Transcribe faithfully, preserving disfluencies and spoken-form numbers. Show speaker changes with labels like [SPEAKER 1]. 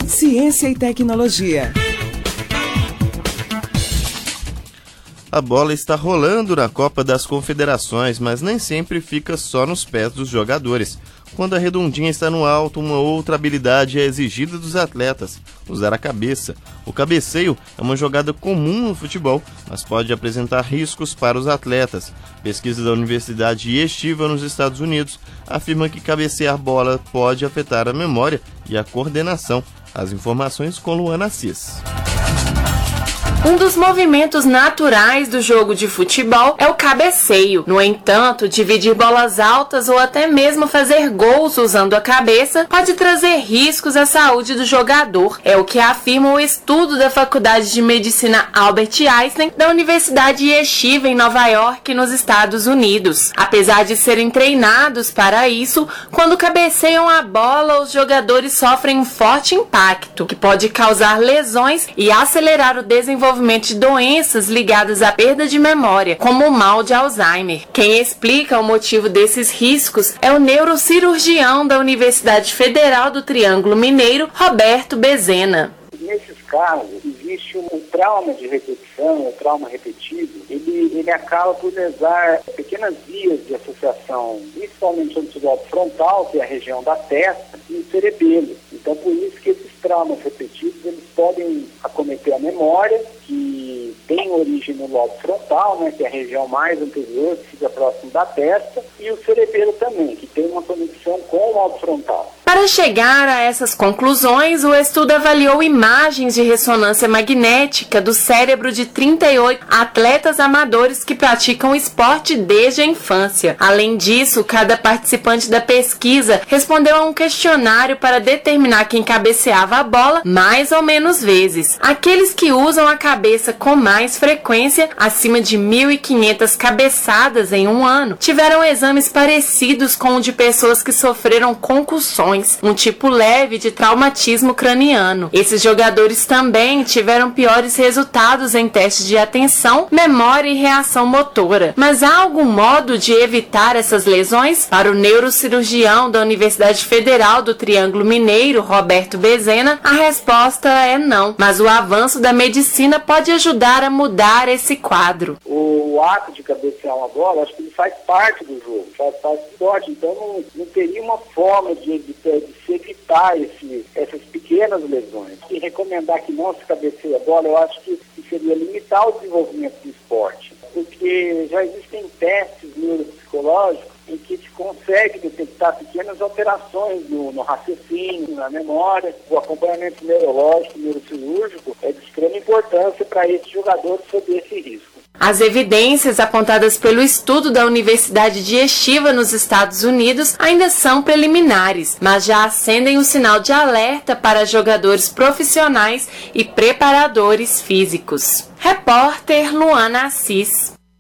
[SPEAKER 1] Ciência e tecnologia.
[SPEAKER 2] A bola está rolando na Copa das Confederações, mas nem sempre fica só nos pés dos jogadores. Quando a redondinha está no alto, uma outra habilidade é exigida dos atletas: usar a cabeça. O cabeceio é uma jogada comum no futebol, mas pode apresentar riscos para os atletas. Pesquisa da Universidade Yeshiva nos Estados Unidos afirma que cabecear bola pode afetar a memória e a coordenação. As informações com Luana Assis.
[SPEAKER 3] Um dos movimentos naturais do jogo de futebol é o cabeceio. No entanto, dividir bolas altas ou até mesmo fazer gols usando a cabeça pode trazer riscos à saúde do jogador. É o que afirma o estudo da Faculdade de Medicina Albert Einstein da Universidade Yeshiva em Nova York, nos Estados Unidos. Apesar de serem treinados para isso, quando cabeceiam a bola, os jogadores sofrem um forte impacto, que pode causar lesões e acelerar o desenvolvimento de doenças ligadas à perda de memória, como o mal de Alzheimer. Quem explica o motivo desses riscos é o neurocirurgião da Universidade Federal do Triângulo Mineiro, Roberto Bezena.
[SPEAKER 4] Nesses casos, existe um trauma de repetição, um trauma repetido, ele, ele acaba por lesar pequenas vias de associação, principalmente no lobo frontal, que é a região da testa, e o cerebelo. Então, por isso que esses traumas repetidos, eles podem acometer a memória, que tem origem no lobo frontal, né, que é a região mais anterior, que fica próximo da testa, e o cerebelo também, que tem uma conexão com o lobo frontal.
[SPEAKER 3] Para chegar a essas conclusões, o estudo avaliou imagens de ressonância magnética do cérebro de trinta e oito atletas amadores que praticam esporte desde a infância. Além disso, cada participante da pesquisa respondeu a um questionário para determinar quem cabeceava a bola mais ou menos vezes. Aqueles que usam a cabeça com mais frequência, acima de mil e quinhentas cabeçadas em um ano, tiveram exames parecidos com o de pessoas que sofreram concussões, um tipo leve de traumatismo craniano. Esses jogadores também tiveram piores resultados em testes de atenção, memória e reação motora. Mas há algum modo de evitar essas lesões? Para o neurocirurgião da Universidade Federal do Triângulo Mineiro, Roberto Bezena, a resposta é não. Mas o avanço da medicina pode ajudar a mudar esse quadro.
[SPEAKER 4] O ato de cabecear uma bola, acho que ele faz parte do jogo, faz parte do esporte. Então não, não teria uma forma de, de, de se evitar esse, essas pequenas lesões. E recomendar que não se cabeceie a bola, eu acho que, que seria limitar o desenvolvimento do esporte. Porque já existem testes neuropsicológicos em que se consegue detectar pequenas alterações no, no raciocínio, na memória. O acompanhamento neurológico, neurocirúrgico é de extrema importância para esses jogadores sob esse risco.
[SPEAKER 3] As evidências apontadas pelo estudo da Universidade de Yeshiva nos Estados Unidos ainda são preliminares, mas já acendem um sinal de alerta para jogadores profissionais e preparadores físicos. Repórter Luana Assis.